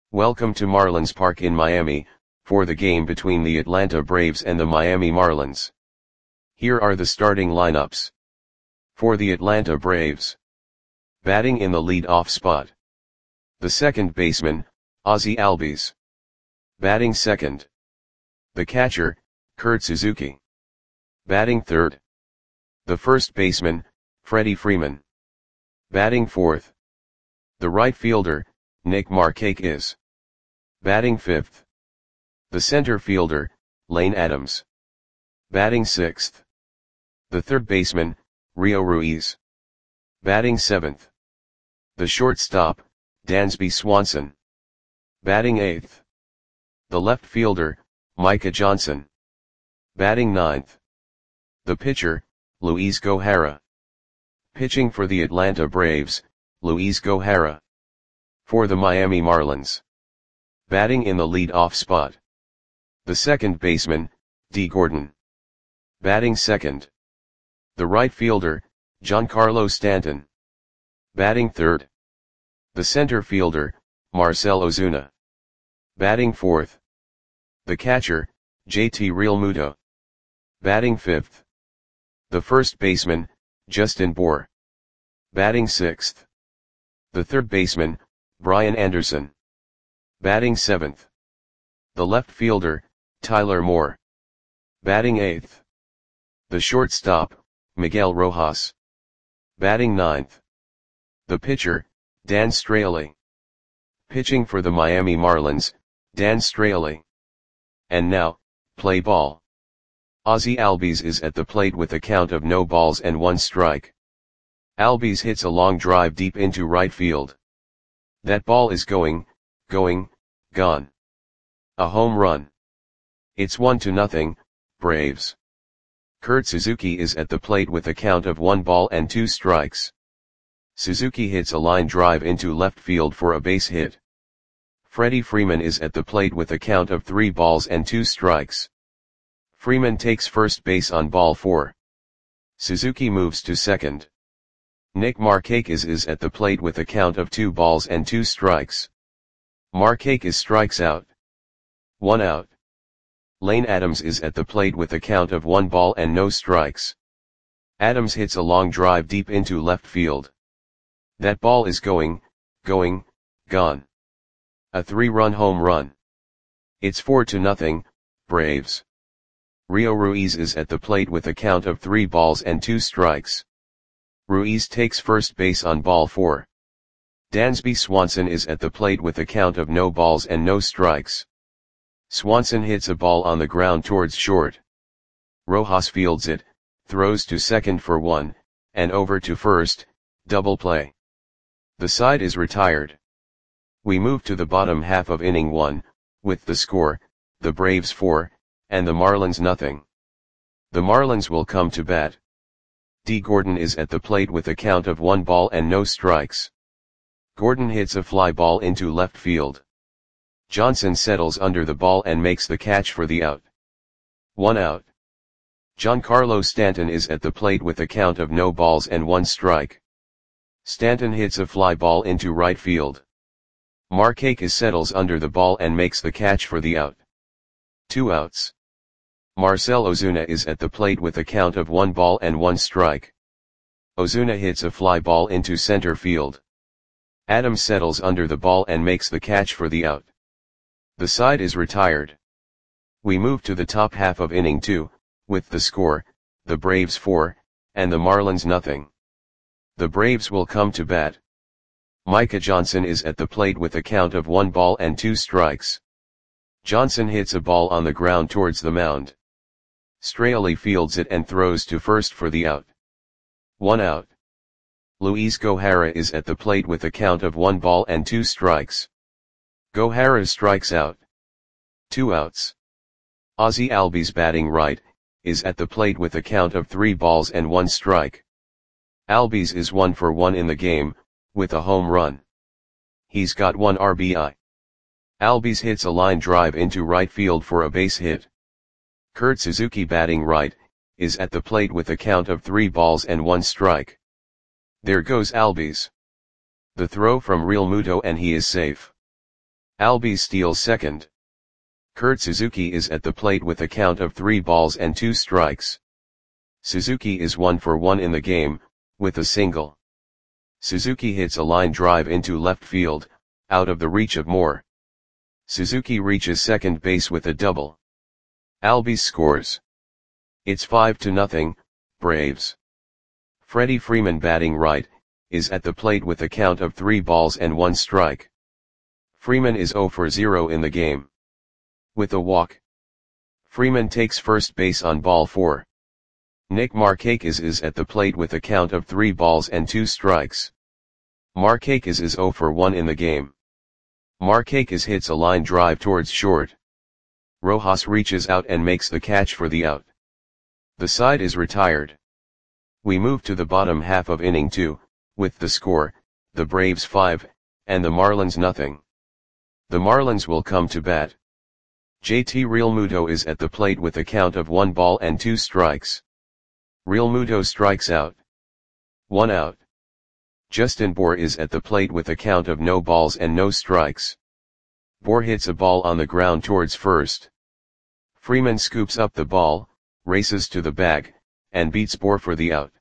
Welcome to Marlins Park in Miami, for the game between the Atlanta Braves and the Miami Marlins. Here are the starting lineups. For the Atlanta Braves. Batting in the lead-off spot. The second baseman, Ozzie Albies. Batting second. The catcher, Kurt Suzuki. Batting third. The first baseman, Freddie Freeman. Batting fourth. The right fielder, Nick Markakis. Batting fifth. The center fielder, Lane Adams. Batting sixth. The third baseman, Rio Ruiz. Batting seventh. The shortstop, Dansby Swanson. Batting eighth. The left fielder, Micah Johnson. Batting ninth. The pitcher, Luis Gohara. Pitching for the Atlanta Braves, Luis Gohara. For the Miami Marlins. Batting in the lead-off spot. The second baseman, Dee Gordon. Batting second. The right fielder, Giancarlo Stanton. Batting third. The center fielder, Marcell Ozuna. Batting fourth. The catcher, JT Realmuto. Batting fifth. The first baseman, Justin Bour. Batting sixth. The third baseman, Brian Anderson. Batting seventh. The left fielder, Tyler Moore. Batting eighth. The shortstop, Miguel Rojas. Batting ninth. The pitcher, Dan Straily. Pitching for the Miami Marlins, Dan Straily. And now, play ball. Ozzie Albies is at the plate with a count of no balls and 1 strike. Albies hits a long drive deep into right field. That ball is gone. A home run. It's 1-0, Braves. Kurt Suzuki is at the plate with a count of 1 ball and 2 strikes. Suzuki hits a line drive into left field for a base hit. Freddie Freeman is at the plate with a count of 3 balls and 2 strikes. Freeman takes first base on ball 4. Suzuki moves to second. Nick Markakis is at the plate with a count of 2 balls and 2 strikes. Markakis strikes out. 1 out. Lane Adams is at the plate with a count of 1 ball and no strikes. Adams hits a long drive deep into left field. That ball is gone. A 3-run home run. It's 4-0, Braves. Rio Ruiz is at the plate with a count of 3 balls and 2 strikes. Ruiz takes first base on ball 4. Dansby Swanson is at the plate with a count of no balls and no strikes. Swanson hits a ball on the ground towards short. Rojas fields it, throws to second for 1, and over to first, double play. The side is retired. We move to the bottom half of inning 1, with the score, the Braves 4, and the Marlins nothing. The Marlins will come to bat. Dee Gordon is at the plate with a count of 1 ball and no strikes. Gordon hits a fly ball into left field. Johnson settles under the ball and makes the catch for the out. 1 out. Giancarlo Stanton is at the plate with a count of no balls and 1 strike. Stanton hits a fly ball into right field. Markakis settles under the ball and makes the catch for the out. 2 outs. Marcell Ozuna is at the plate with a count of 1 ball and 1 strike. Ozuna hits a fly ball into center field. Adams settles under the ball and makes the catch for the out. The side is retired. We move to the top half of inning 2, with the score, the Braves 4, and the Marlins nothing. The Braves will come to bat. Micah Johnson is at the plate with a count of 1 ball and 2 strikes. Johnson hits a ball on the ground towards the mound. Straily fields it and throws to first for the out. 1 out. Luis Gohara is at the plate with a count of 1 ball and 2 strikes. Gohara strikes out. 2 outs. Ozzie Albies batting right, is at the plate with a count of 3 balls and 1 strike. Albies is 1 for 1 in the game, with a home run. He's got 1 RBI. Albies hits a line drive into right field for a base hit. Kurt Suzuki batting right, is at the plate with a count of 3 balls and 1 strike. There goes Albies. The throw from Realmuto and he is safe. Albies steals second. Kurt Suzuki is at the plate with a count of 3 balls and 2 strikes. Suzuki is 1 for 1 in the game, with a single. Suzuki hits a line drive into left field, out of the reach of Moore. Suzuki reaches second base with a double. Albies scores. It's 5-0, Braves. Freddie Freeman batting right, is at the plate with a count of 3 balls and 1 strike. Freeman is 0 for 0 in the game. With a walk. Freeman takes first base on ball 4. Nick Markakis is at the plate with a count of 3 balls and 2 strikes. Markakis is 0 for 1 in the game. Markakis hits a line drive towards short. Rojas reaches out and makes the catch for the out. The side is retired. We move to the bottom half of inning 2, with the score, the Braves 5, and the Marlins nothing. The Marlins will come to bat. JT Realmuto is at the plate with a count of 1 ball and 2 strikes. Realmuto strikes out. 1 out. Justin Bour is at the plate with a count of no balls and no strikes. Bour hits a ball on the ground towards first. Freeman scoops up the ball, races to the bag, and beats Bour for the out.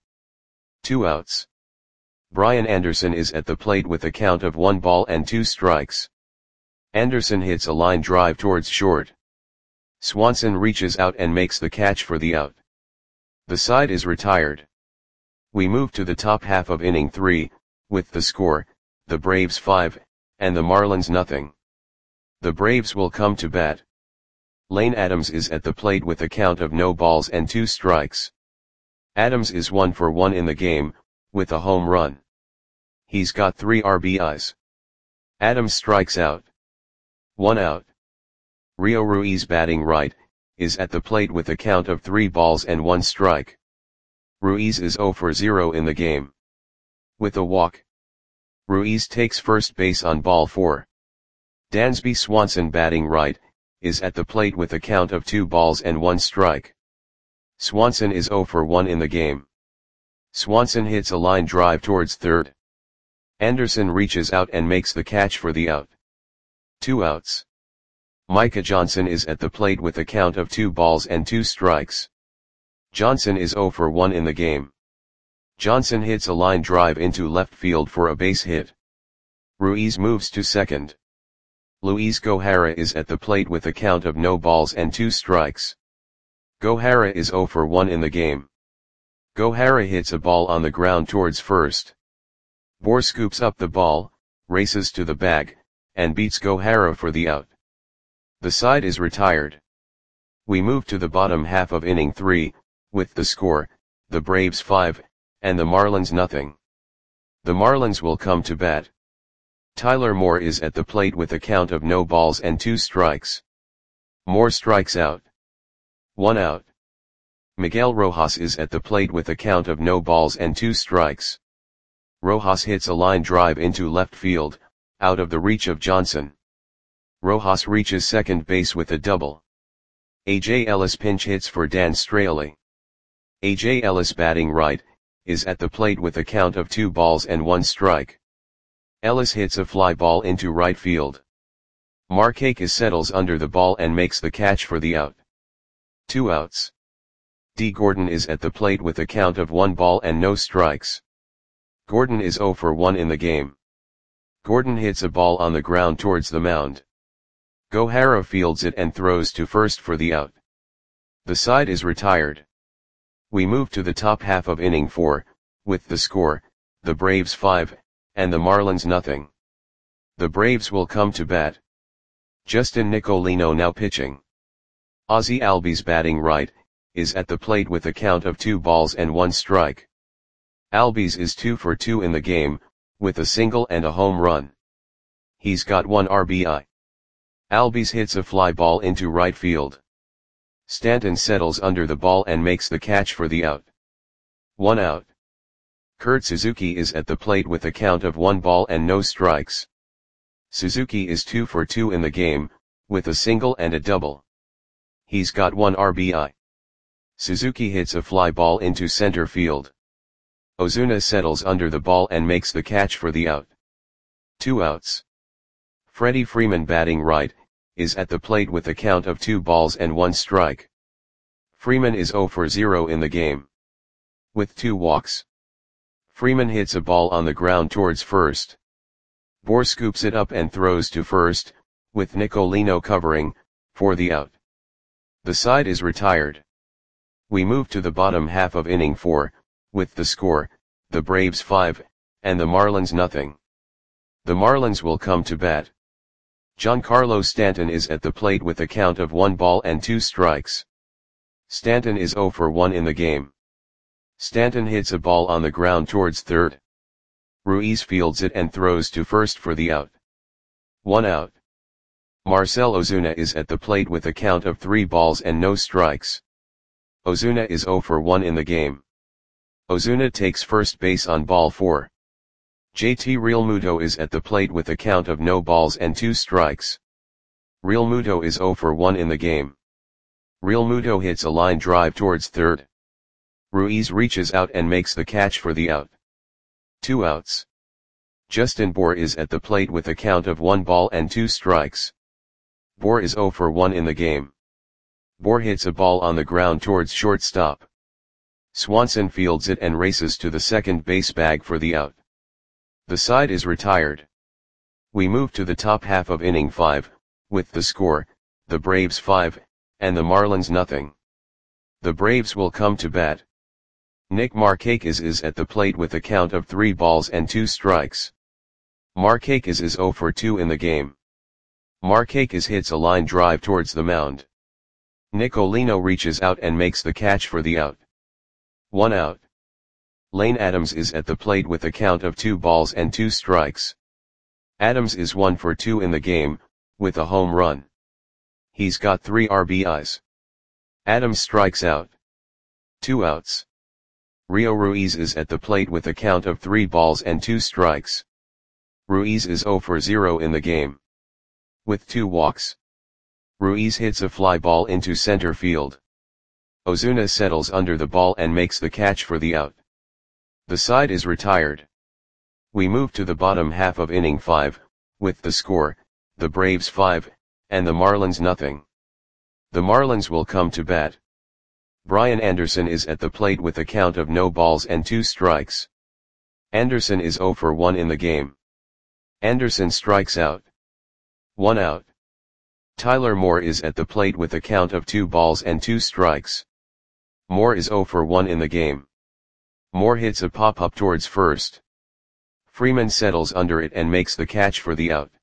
2 outs. Brian Anderson is at the plate with a count of 1 ball and 2 strikes. Anderson hits a line drive towards short. Swanson reaches out and makes the catch for the out. The side is retired. We move to the top half of inning 3, with the score, the Braves 5, and the Marlins nothing. The Braves will come to bat. Lane Adams is at the plate with a count of no balls and 2 strikes. Adams is 1 for 1 in the game, with a home run. He's got 3 RBIs. Adams strikes out. 1 out. Rio Ruiz batting right, is at the plate with a count of 3 balls and 1 strike. Ruiz is 0 for 0 in the game. With a walk. Ruiz takes first base on ball 4. Dansby Swanson batting right, is at the plate with a count of 2 balls and 1 strike. Swanson is 0 for 1 in the game. Swanson hits a line drive towards third. Anderson reaches out and makes the catch for the out. 2 outs. Micah Johnson is at the plate with a count of 2 balls and 2 strikes. Johnson is 0 for 1 in the game. Johnson hits a line drive into left field for a base hit. Ruiz moves to second. Luis Gohara is at the plate with a count of no balls and 2 strikes. Gohara is 0 for 1 in the game. Gohara hits a ball on the ground towards first. Bour scoops up the ball, races to the bag, and beats Gohara for the out. The side is retired. We move to the bottom half of inning 3, with the score, the Braves 5, and the Marlins nothing. The Marlins will come to bat. Tyler Moore is at the plate with a count of no balls and 2 strikes. Moore strikes out. 1 out. Miguel Rojas is at the plate with a count of no balls and 2 strikes. Rojas hits a line drive into left field, out of the reach of Johnson. Rojas reaches second base with a double. A.J. Ellis pinch hits for Dan Straily. A.J. Ellis batting right, is at the plate with a count of 2 balls and 1 strike. Ellis hits a fly ball into right field. Markakis settles under the ball and makes the catch for the out. 2 outs. D. Gordon is at the plate with a count of 1 ball and no strikes. Gordon is 0 for 1 in the game. Gordon hits a ball on the ground towards the mound. Gohara fields it and throws to first for the out. The side is retired. We move to the top half of inning 4, with the score, the Braves 5, and the Marlins nothing. The Braves will come to bat. Justin Nicolino now pitching. Ozzie Albies batting right, is at the plate with a count of 2 balls and 1 strike. Albies is 2 for 2 in the game, with a single and a home run. He's got 1 RBI. Albies hits a fly ball into right field. Stanton settles under the ball and makes the catch for the out. 1 out. Kurt Suzuki is at the plate with a count of 1 ball and no strikes. Suzuki is 2 for 2 in the game, with a single and a double. He's got 1 RBI. Suzuki hits a fly ball into center field. Ozuna settles under the ball and makes the catch for the out. 2 outs. Freddie Freeman, batting right, is at the plate with a count of 2 balls and 1 strike. Freeman is 0 for 0 in the game. With 2 walks. Freeman hits a ball on the ground towards first. Bohr scoops it up and throws to first, with Nicolino covering, for the out. The side is retired. We move to the bottom half of inning 4, with the score, the Braves 5, and the Marlins nothing. The Marlins will come to bat. Giancarlo Stanton is at the plate with a count of 1 ball and 2 strikes. Stanton is 0 for 1 in the game. Stanton hits a ball on the ground towards third. Ruiz fields it and throws to first for the out. 1 out. Marcell Ozuna is at the plate with a count of 3 balls and no strikes. Ozuna is 0 for 1 in the game. Ozuna takes first base on ball 4. JT Realmuto is at the plate with a count of no balls and 2 strikes. Realmuto is 0 for 1 in the game. Realmuto hits a line drive towards third. Ruiz reaches out and makes the catch for the out. 2 outs. Justin Bour is at the plate with a count of 1 ball and 2 strikes. Bour is 0 for 1 in the game. Bour hits a ball on the ground towards shortstop. Swanson fields it and races to the second base bag for the out. The side is retired. We move to the top half of inning 5, with the score, the Braves 5, and the Marlins nothing. The Braves will come to bat. Nick Markakis is at the plate with a count of 3 balls and 2 strikes. Markakis is 0 for 2 in the game. Markakis hits a line drive towards the mound. Nicolino reaches out and makes the catch for the out. 1 out. Lane Adams is at the plate with a count of 2 balls and 2 strikes. Adams is 1 for 2 in the game, with a home run. He's got 3 RBIs. Adams strikes out. 2 outs. Rio Ruiz is at the plate with a count of 3 balls and 2 strikes. Ruiz is 0 for 0 in the game. With 2 walks. Ruiz hits a fly ball into center field. Ozuna settles under the ball and makes the catch for the out. The side is retired. We move to the bottom half of inning 5, with the score, the Braves 5, and the Marlins nothing. The Marlins will come to bat. Brian Anderson is at the plate with a count of no balls and 2 strikes. Anderson is 0 for 1 in the game. Anderson strikes out. 1 out. Tyler Moore is at the plate with a count of 2 balls and 2 strikes. Moore is 0 for 1 in the game. Moore hits a pop-up towards first. Freeman settles under it and makes the catch for the out.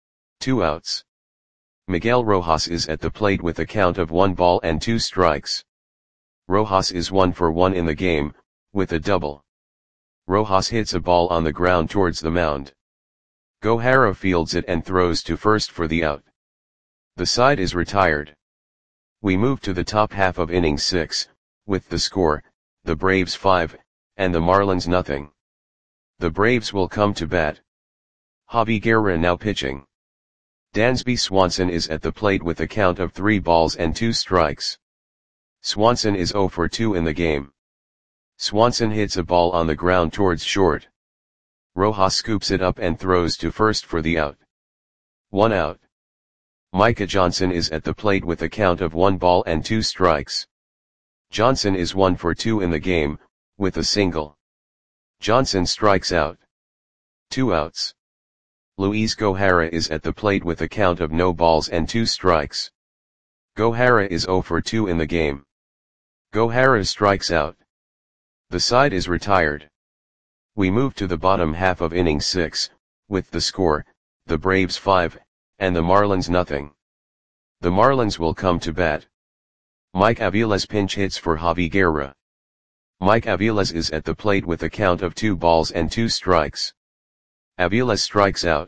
2 outs. Miguel Rojas is at the plate with a count of 1 ball and 2 strikes. Rojas is 1 for 1 in the game, with a double. Rojas hits a ball on the ground towards the mound. Gohara fields it and throws to first for the out. The side is retired. We move to the top half of inning 6, with the score, the Braves 5, and the Marlins nothing. The Braves will come to bat. Javi Guerra now pitching. Dansby Swanson is at the plate with a count of 3 balls and 2 strikes. Swanson is 0 for 2 in the game. Swanson hits a ball on the ground towards short. Rojas scoops it up and throws to first for the out. 1 out. Micah Johnson is at the plate with a count of 1 ball and 2 strikes. Johnson is 1 for 2 in the game, with a single. Johnson strikes out. 2 outs. Luis Gohara is at the plate with a count of no balls and 2 strikes. Gohara is 0 for 2 in the game. Gohara strikes out. The side is retired. We move to the bottom half of inning 6, with the score, the Braves 5, and the Marlins nothing. The Marlins will come to bat. Mike Aviles pinch hits for Javi Guerra. Mike Aviles is at the plate with a count of 2 balls and 2 strikes. Aviles strikes out.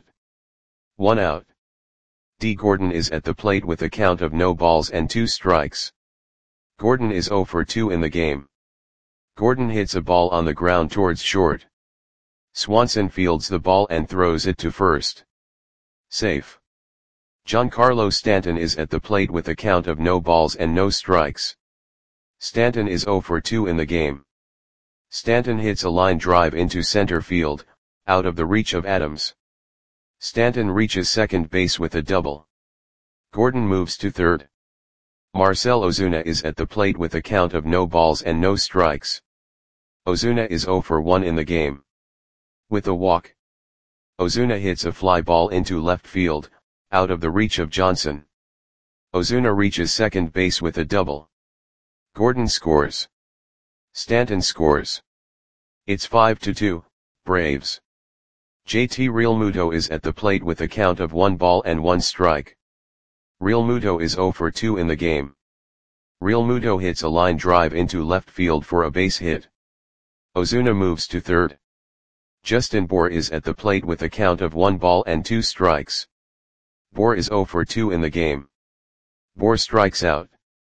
1 out. D. Gordon is at the plate with a count of no balls and 2 strikes. Gordon is 0 for 2 in the game. Gordon hits a ball on the ground towards short. Swanson fields the ball and throws it to first. Safe. Giancarlo Stanton is at the plate with a count of no balls and no strikes. Stanton is 0 for 2 in the game. Stanton hits a line drive into center field, out of the reach of Adams. Stanton reaches second base with a double. Gordon moves to third. Marcell Ozuna is at the plate with a count of no balls and no strikes. Ozuna is 0 for 1 in the game. With a walk, Ozuna hits a fly ball into left field, out of the reach of Johnson. Ozuna reaches second base with a double. Gordon scores. Stanton scores. It's 5-2, Braves. JT Realmuto is at the plate with a count of 1 ball and 1 strike. Realmuto is 0 for 2 in the game. Realmuto hits a line drive into left field for a base hit. Ozuna moves to third. Justin Bour is at the plate with a count of 1 ball and 2 strikes. Bour is 0 for 2 in the game. Bour strikes out.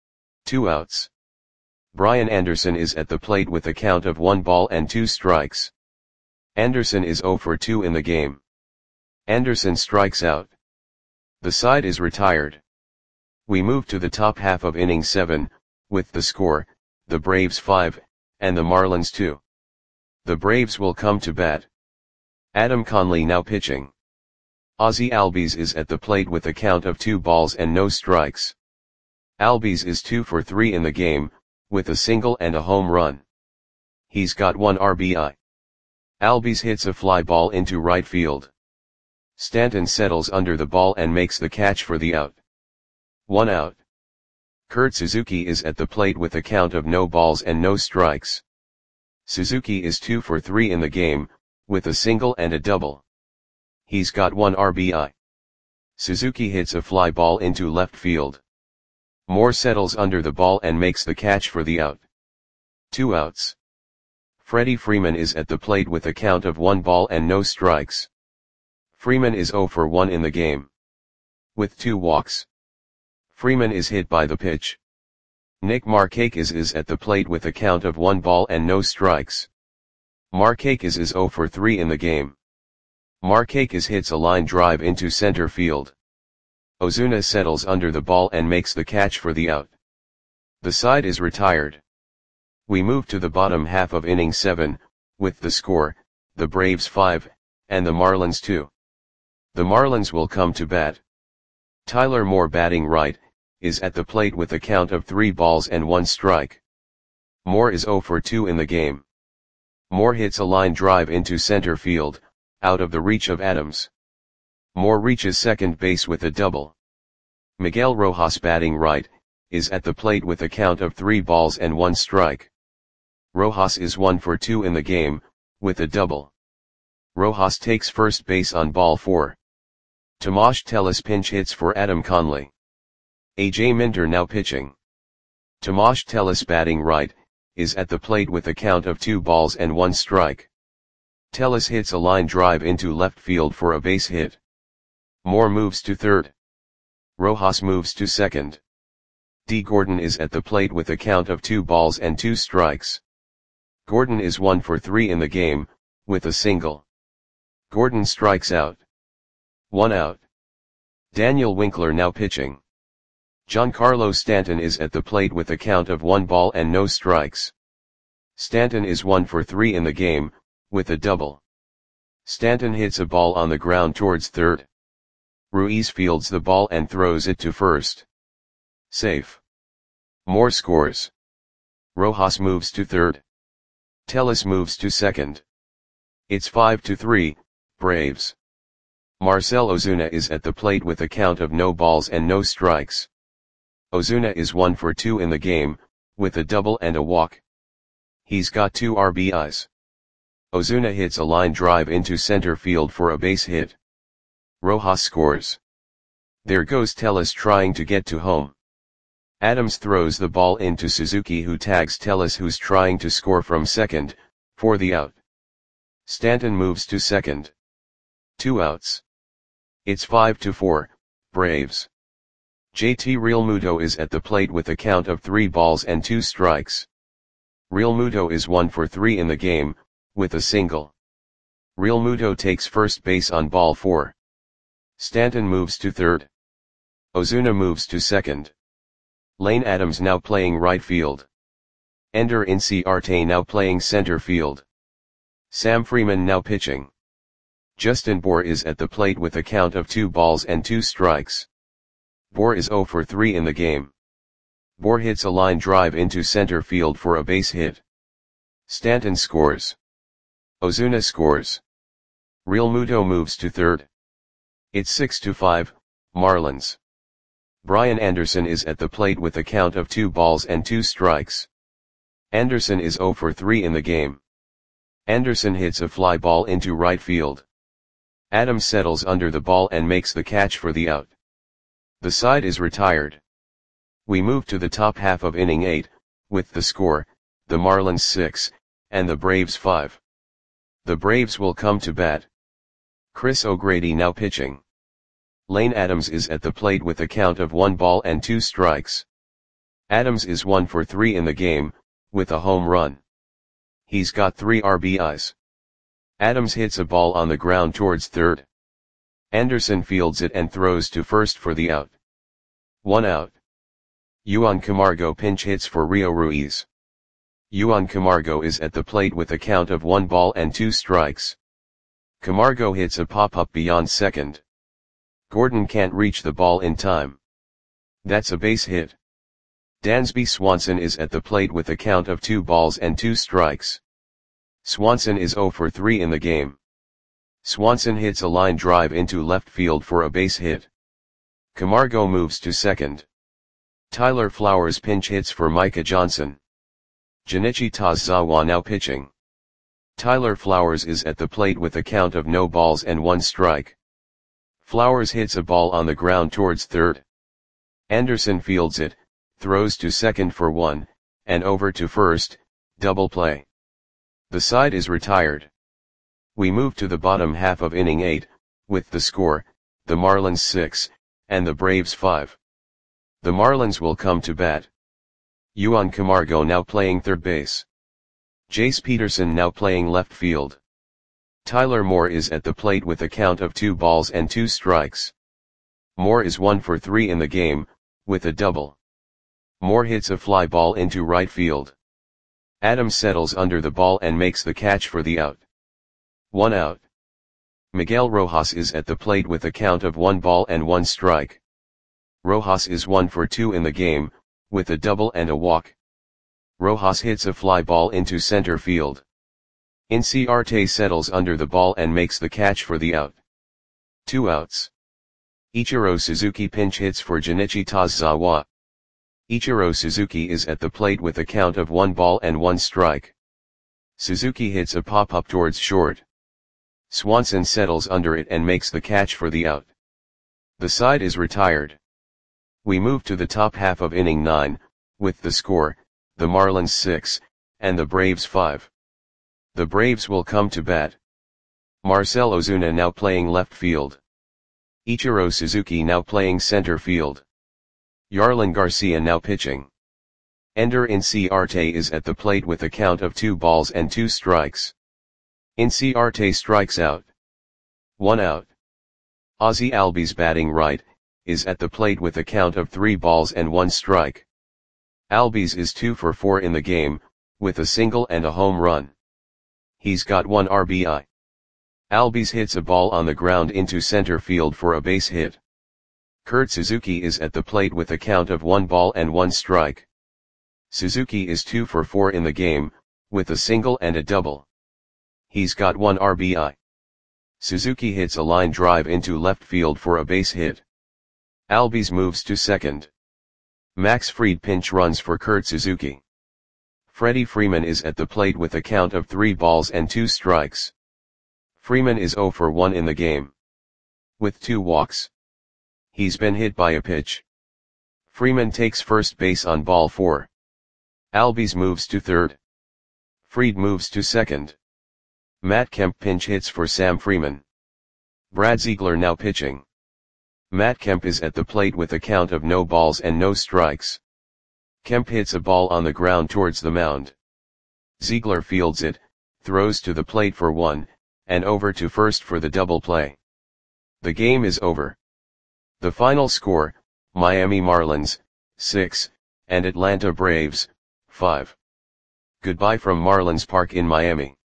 2 outs. Brian Anderson is at the plate with a count of 1 ball and 2 strikes. Anderson is 0 for 2 in the game. Anderson strikes out. The side is retired. We move to the top half of inning 7, with the score, the Braves 5, and the Marlins 2. The Braves will come to bat. Adam Conley now pitching. Ozzie Albies is at the plate with a count of 2 balls and no strikes. Albies is 2 for 3 in the game, with a single and a home run. He's got 1 RBI. Albies hits a fly ball into right field. Stanton settles under the ball and makes the catch for the out. 1 out. Kurt Suzuki is at the plate with a count of no balls and no strikes. Suzuki is 2 for 3 in the game, with a single and a double. He's got 1 RBI. Suzuki hits a fly ball into left field. Moore settles under the ball and makes the catch for the out. 2 outs. Freddie Freeman is at the plate with a count of 1 ball and no strikes. Freeman is 0 for 1 in the game. With 2 walks. Freeman is hit by the pitch. Nick Markakis is at the plate with a count of 1 ball and no strikes. Markakis is 0 for 3 in the game. Markakis hits a line drive into center field. Ozuna settles under the ball and makes the catch for the out. The side is retired. We move to the bottom half of inning 7, with the score, the Braves 5, and the Marlins 2. The Marlins will come to bat. Tyler Moore batting right, is at the plate with a count of 3 balls and 1 strike. Moore is 0 for 2 in the game. Moore hits a line drive into center field, out of the reach of Adams. Moore reaches second base with a double. Miguel Rojas batting right, is at the plate with a count of 3 balls and 1 strike. Rojas is 1 for 2 in the game, with a double. Rojas takes first base on ball 4. Tomas Tellez pinch hits for Adam Conley. A.J. Minter now pitching. Tomas Tellez batting right, is at the plate with a count of 2 balls and 1 strike. Tellez hits a line drive into left field for a base hit. Moore moves to third. Rojas moves to second. D. Gordon is at the plate with a count of 2 balls and 2 strikes. Gordon is 1 for 3 in the game, with a single. Gordon strikes out. 1 out. Daniel Winkler now pitching. Giancarlo Stanton is at the plate with a count of 1 ball and no strikes. Stanton is 1 for 3 in the game, with a double. Stanton hits a ball on the ground towards third. Ruiz fields the ball and throws it to first. Safe. Moore scores. Rojas moves to third. Tellez moves to second. It's 5-3, Braves. Marcell Ozuna is at the plate with a count of no balls and no strikes. Ozuna is 1 for 2 in the game, with a double and a walk. He's got 2 RBIs. Ozuna hits a line drive into center field for a base hit. Rojas scores. There goes Tellez trying to get to home. Adams throws the ball into Suzuki, who tags Tellez, who's trying to score from second, for the out. Stanton moves to second. 2 outs. It's 5-4, Braves. JT Realmuto is at the plate with a count of 3 balls and 2 strikes. Realmuto is 1 for 3 in the game, with a single. Realmuto takes first base on ball 4. Stanton moves to third. Ozuna moves to second. Lane Adams now playing right field. Ender Inciarte now playing center field. Sam Freeman now pitching. Justin Bour is at the plate with a count of 2 balls and 2 strikes. Bour is 0 for 3 in the game. Bour hits a line drive into center field for a base hit. Stanton scores. Ozuna scores. Realmuto moves to third. It's 6-5, Marlins. Brian Anderson is at the plate with a count of 2 balls and 2 strikes. Anderson is 0 for 3 in the game. Anderson hits a fly ball into right field. Adams settles under the ball and makes the catch for the out. The side is retired. We move to the top half of inning 8, with the score, the Marlins 6, and the Braves 5. The Braves will come to bat. Chris O'Grady now pitching. Lane Adams is at the plate with a count of 1 ball and 2 strikes. Adams is 1 for 3 in the game, with a home run. He's got 3 RBIs. Adams hits a ball on the ground towards third. Anderson fields it and throws to first for the out. 1 out. Juan Camargo pinch hits for Rio Ruiz. Juan Camargo is at the plate with a count of 1 ball and 2 strikes. Camargo hits a pop-up beyond second. Gordon can't reach the ball in time. That's a base hit. Dansby Swanson is at the plate with a count of 2 balls and 2 strikes. Swanson is 0 for 3 in the game. Swanson hits a line drive into left field for a base hit. Camargo moves to second. Tyler Flowers pinch hits for Micah Johnson. Junichi Tazawa now pitching. Tyler Flowers is at the plate with a count of no balls and 1 strike. Flowers hits a ball on the ground towards third. Anderson fields it, throws to second for 1, and over to first, double play. The side is retired. We move to the bottom half of inning 8, with the score, the Marlins 6, and the Braves 5. The Marlins will come to bat. Juan Camargo now playing third base. Jace Peterson now playing left field. Tyler Moore is at the plate with a count of 2 balls and 2 strikes. Moore is 1 for 3 in the game, with a double. Moore hits a fly ball into right field. Adams settles under the ball and makes the catch for the out. 1 out. Miguel Rojas is at the plate with a count of 1 ball and 1 strike. Rojas is 1 for 2 in the game, with a double and a walk. Rojas hits a fly ball into center field. Inciarte settles under the ball and makes the catch for the out. 2 outs. Ichiro Suzuki pinch hits for Junichi Tazawa. Ichiro Suzuki is at the plate with a count of 1 ball and 1 strike. Suzuki hits a pop-up towards short. Swanson settles under it and makes the catch for the out. The side is retired. We move to the top half of inning 9, with the score, the Marlins 6, and the Braves 5. The Braves will come to bat. Marcell Ozuna now playing left field. Ichiro Suzuki now playing center field. Yarlin Garcia now pitching. Ender Inciarte is at the plate with a count of 2 balls and 2 strikes. Inciarte strikes out. 1 out. Ozzie Albies batting right, is at the plate with a count of 3 balls and 1 strike. Albies is 2 for 4 in the game, with a single and a home run. He's got 1 RBI. Albies hits a ball on the ground into center field for a base hit. Kurt Suzuki is at the plate with a count of 1 ball and 1 strike. Suzuki is 2 for 4 in the game, with a single and a double. He's got 1 RBI. Suzuki hits a line drive into left field for a base hit. Albies moves to second. Max Fried pinch runs for Kurt Suzuki. Freddie Freeman is at the plate with a count of 3 balls and 2 strikes. Freeman is 0 for 1 in the game, with 2 walks. He's been hit by a pitch. Freeman takes first base on ball 4. Albies moves to third. Fried moves to second. Matt Kemp pinch hits for Sam Freeman. Brad Ziegler now pitching. Matt Kemp is at the plate with a count of no balls and no strikes. Kemp hits a ball on the ground towards the mound. Ziegler fields it, throws to the plate for 1, and over to first for the double play. The game is over. The final score, Miami Marlins, 6, and Atlanta Braves, 5. Goodbye from Marlins Park in Miami.